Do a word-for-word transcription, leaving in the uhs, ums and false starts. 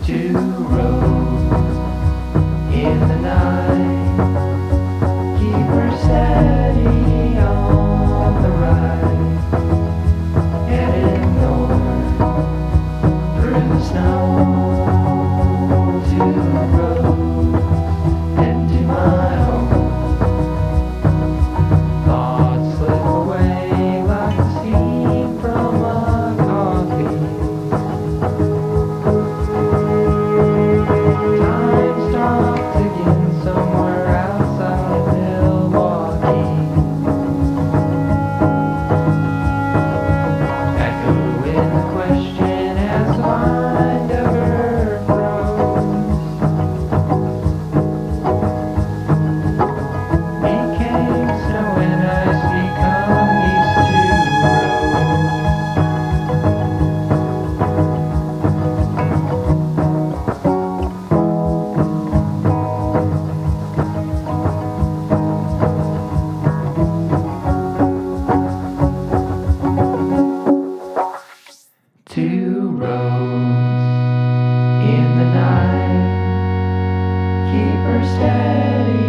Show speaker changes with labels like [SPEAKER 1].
[SPEAKER 1] Two roads in the night, keep her steady on the right, headed north through the snow. Two roads head to my home. Thoughts slip away like steam from a coffee. Time stopped again somewhere outside Milwaukee. Echoing the question as the mind ever froze. Became snow and ice, become these two roads. Two roads in the night, keep her steady